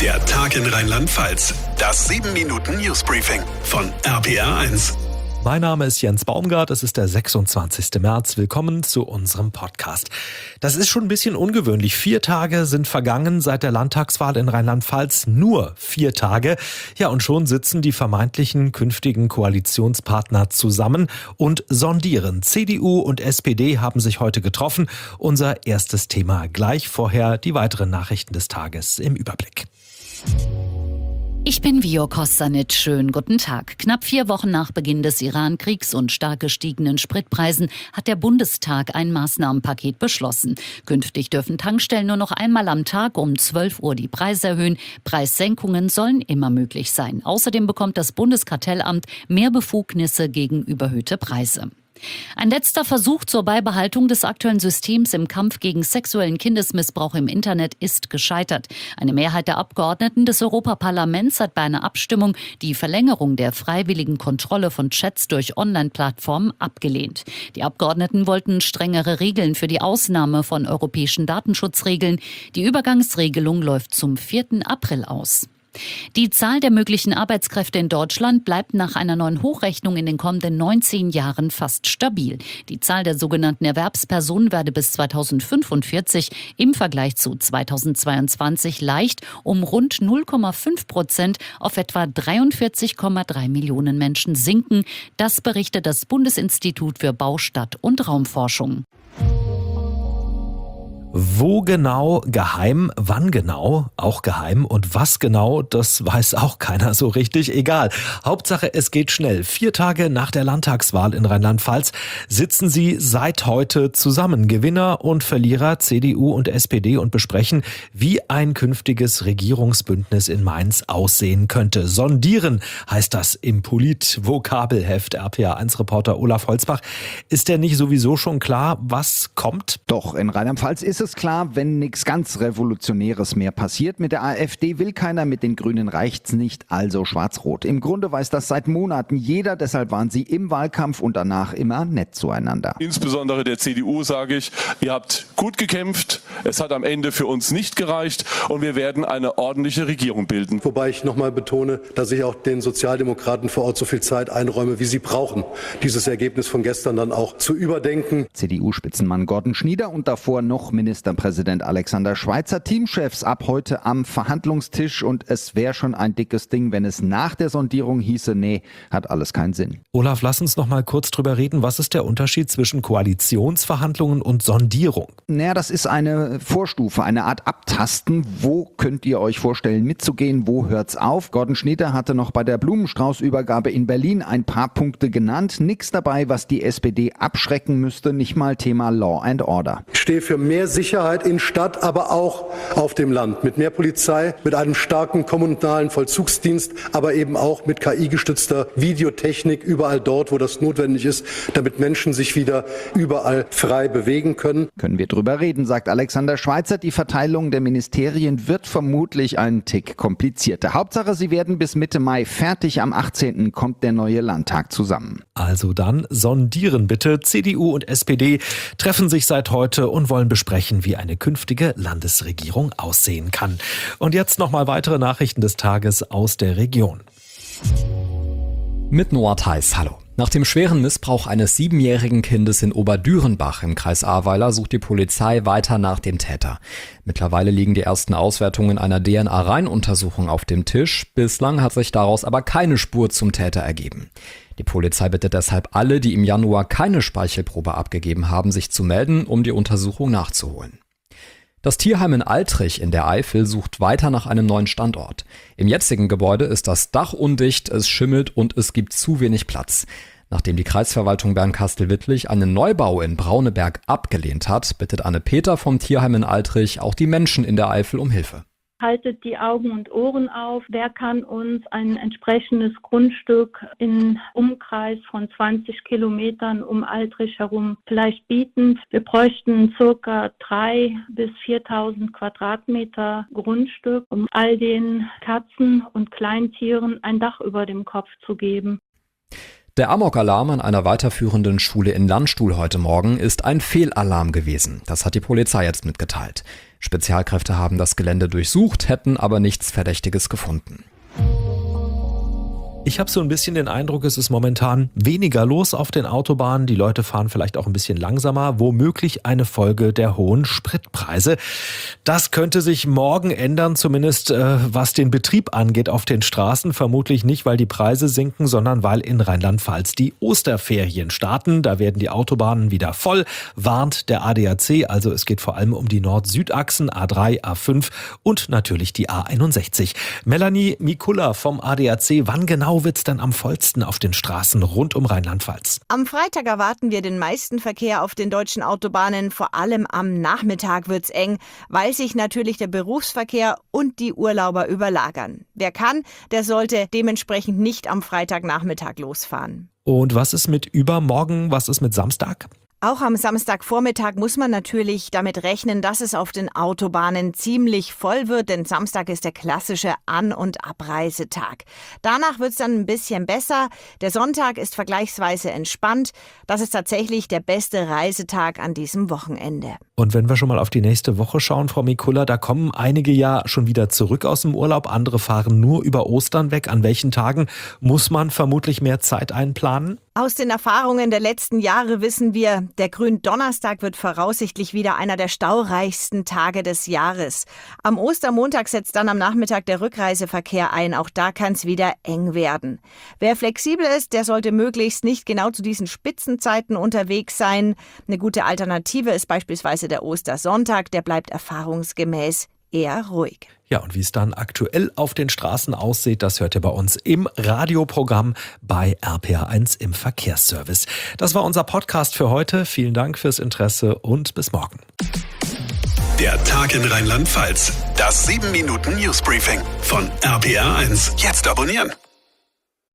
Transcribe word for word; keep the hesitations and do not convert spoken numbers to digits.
Der Tag in Rheinland-Pfalz. Das sieben Minuten Newsbriefing von R P R eins. Mein Name ist Jens Baumgart, es ist der sechsundzwanzigsten März. Willkommen zu unserem Podcast. Das ist schon ein bisschen ungewöhnlich. Vier Tage sind vergangen seit der Landtagswahl in Rheinland-Pfalz. Nur vier Tage. Ja, und schon sitzen die vermeintlichen künftigen Koalitionspartner zusammen und sondieren. C D U und S P D haben sich heute getroffen. Unser erstes Thema. Gleich vorher die weiteren Nachrichten des Tages im Überblick. Ich bin Vio Kosanic. Schönen guten Tag. Knapp vier Wochen nach Beginn des Iran-Kriegs und stark gestiegenen Spritpreisen hat der Bundestag ein Maßnahmenpaket beschlossen. Künftig dürfen Tankstellen nur noch einmal am Tag um zwölf Uhr die Preise erhöhen. Preissenkungen sollen immer möglich sein. Außerdem bekommt das Bundeskartellamt mehr Befugnisse gegen überhöhte Preise. Ein letzter Versuch zur Beibehaltung des aktuellen Systems im Kampf gegen sexuellen Kindesmissbrauch im Internet ist gescheitert. Eine Mehrheit der Abgeordneten des Europaparlaments hat bei einer Abstimmung die Verlängerung der freiwilligen Kontrolle von Chats durch Online-Plattformen abgelehnt. Die Abgeordneten wollten strengere Regeln für die Ausnahme von europäischen Datenschutzregeln. Die Übergangsregelung läuft zum vierten April aus. Die Zahl der möglichen Arbeitskräfte in Deutschland bleibt nach einer neuen Hochrechnung in den kommenden neunzehn Jahren fast stabil. Die Zahl der sogenannten Erwerbspersonen werde bis zweitausendfünfundvierzig im Vergleich zu zweitausendzweiundzwanzig leicht um rund null Komma fünf Prozent auf etwa dreiundvierzig Komma drei Millionen Menschen sinken. Das berichtet das Bundesinstitut für Bau, Stadt- und Raumforschung. Wo genau geheim, wann genau auch geheim und was genau, das weiß auch keiner so richtig. Egal. Hauptsache, es geht schnell. Vier Tage nach der Landtagswahl in Rheinland-Pfalz sitzen sie seit heute zusammen, Gewinner und Verlierer C D U und S P D, und besprechen, wie ein künftiges Regierungsbündnis in Mainz aussehen könnte. Sondieren heißt das im Polit-Vokabelheft. R P R eins Reporter Olaf Holzbach. Ist denn nicht sowieso schon klar, was kommt? Doch, in Rheinland-Pfalz ist es klar, wenn nichts ganz Revolutionäres mehr passiert. Mit der AfD will keiner, mit den Grünen reicht's nicht, also schwarz-rot. Im Grunde weiß das seit Monaten jeder, deshalb waren sie im Wahlkampf und danach immer nett zueinander. Insbesondere der C D U sage ich, ihr habt gut gekämpft, es hat am Ende für uns nicht gereicht und wir werden eine ordentliche Regierung bilden. Wobei ich nochmal betone, dass ich auch den Sozialdemokraten vor Ort so viel Zeit einräume, wie sie brauchen, dieses Ergebnis von gestern dann auch zu überdenken. C D U-Spitzenmann Gordon Schnieder und davor noch Ministerpräsident Alexander Schweitzer, Teamchefs ab heute am Verhandlungstisch, und es wäre schon ein dickes Ding, wenn es nach der Sondierung hieße, nee, hat alles keinen Sinn. Olaf, lass uns noch mal kurz drüber reden. Was ist der Unterschied zwischen Koalitionsverhandlungen und Sondierung? Naja, das ist eine Vorstufe, eine Art Abtasten. Wo könnt ihr euch vorstellen mitzugehen? Wo hört's auf? Gordon Schnieder hatte noch bei der Blumenstrauß-Übergabe in Berlin ein paar Punkte genannt. Nix dabei, was die S P D abschrecken müsste, nicht mal Thema Law and Order. Ich stehe für mehr Sicherheit in Stadt, aber auch auf dem Land. Mit mehr Polizei, mit einem starken kommunalen Vollzugsdienst, aber eben auch mit K I-gestützter Videotechnik überall dort, wo das notwendig ist, damit Menschen sich wieder überall frei bewegen können. Können wir drüber reden, sagt Alexander Schweitzer. Die Verteilung der Ministerien wird vermutlich einen Tick komplizierter. Hauptsache, sie werden bis Mitte Mai fertig. Am achtzehnten kommt der neue Landtag zusammen. Also dann sondieren bitte. C D U und S P D treffen sich seit heute und wollen besprechen, wie eine künftige Landesregierung aussehen kann. Und jetzt nochmal weitere Nachrichten des Tages aus der Region. Mit Noah Theis, hallo. Nach dem schweren Missbrauch eines siebenjährigen Kindes in Oberdürenbach im Kreis Ahrweiler sucht die Polizei weiter nach dem Täter. Mittlerweile liegen die ersten Auswertungen einer D N A-Reihenuntersuchung auf dem Tisch. Bislang hat sich daraus aber keine Spur zum Täter ergeben. Die Polizei bittet deshalb alle, die im Januar keine Speichelprobe abgegeben haben, sich zu melden, um die Untersuchung nachzuholen. Das Tierheim in Altrich in der Eifel sucht weiter nach einem neuen Standort. Im jetzigen Gebäude ist das Dach undicht, es schimmelt und es gibt zu wenig Platz. Nachdem die Kreisverwaltung Bernkastel-Wittlich einen Neubau in Brauneberg abgelehnt hat, bittet Anne Peter vom Tierheim in Altrich auch die Menschen in der Eifel um Hilfe. Haltet die Augen und Ohren auf. Wer kann uns ein entsprechendes Grundstück im Umkreis von zwanzig Kilometern um Altrich herum vielleicht bieten? Wir bräuchten circa dreitausend bis viertausend Quadratmeter Grundstück, um all den Katzen und Kleintieren ein Dach über dem Kopf zu geben. Der Amokalarm an einer weiterführenden Schule in Landstuhl heute Morgen ist ein Fehlalarm gewesen. Das hat die Polizei jetzt mitgeteilt. Spezialkräfte haben das Gelände durchsucht, hätten aber nichts Verdächtiges gefunden. Ich habe so ein bisschen den Eindruck, es ist momentan weniger los auf den Autobahnen. Die Leute fahren vielleicht auch ein bisschen langsamer. Womöglich eine Folge der hohen Spritpreise. Das könnte sich morgen ändern, zumindest äh, was den Betrieb angeht auf den Straßen. Vermutlich nicht, weil die Preise sinken, sondern weil in Rheinland-Pfalz die Osterferien starten. Da werden die Autobahnen wieder voll, warnt der A D A C. Also es geht vor allem um die Nord-Süd-Achsen, A drei, A fünf und natürlich die A einundsechzig. Melanie Mikula vom A D A C, wann genau wird es dann am vollsten auf den Straßen rund um Rheinland-Pfalz? Am Freitag erwarten wir den meisten Verkehr auf den deutschen Autobahnen. Vor allem am Nachmittag wird's eng, weil sich natürlich der Berufsverkehr und die Urlauber überlagern. Wer kann, der sollte dementsprechend nicht am Freitagnachmittag losfahren. Und was ist mit übermorgen? Was ist mit Samstag? Auch am Samstagvormittag muss man natürlich damit rechnen, dass es auf den Autobahnen ziemlich voll wird, denn Samstag ist der klassische An- und Abreisetag. Danach wird es dann ein bisschen besser. Der Sonntag ist vergleichsweise entspannt. Das ist tatsächlich der beste Reisetag an diesem Wochenende. Und wenn wir schon mal auf die nächste Woche schauen, Frau Mikula, da kommen einige ja schon wieder zurück aus dem Urlaub, andere fahren nur über Ostern weg. An welchen Tagen muss man vermutlich mehr Zeit einplanen? Aus den Erfahrungen der letzten Jahre wissen wir, der Gründonnerstag wird voraussichtlich wieder einer der staureichsten Tage des Jahres. Am Ostermontag setzt dann am Nachmittag der Rückreiseverkehr ein. Auch da kann es wieder eng werden. Wer flexibel ist, der sollte möglichst nicht genau zu diesen Spitzenzeiten unterwegs sein. Eine gute Alternative ist beispielsweise der Ostersonntag. Der bleibt erfahrungsgemäß eher ruhig. Ja, und wie es dann aktuell auf den Straßen aussieht, das hört ihr bei uns im Radioprogramm bei R P R eins im Verkehrsservice. Das war unser Podcast für heute. Vielen Dank fürs Interesse und bis morgen. Der Tag in Rheinland-Pfalz. Das sieben Minuten Newsbriefing von R P R eins. Jetzt abonnieren.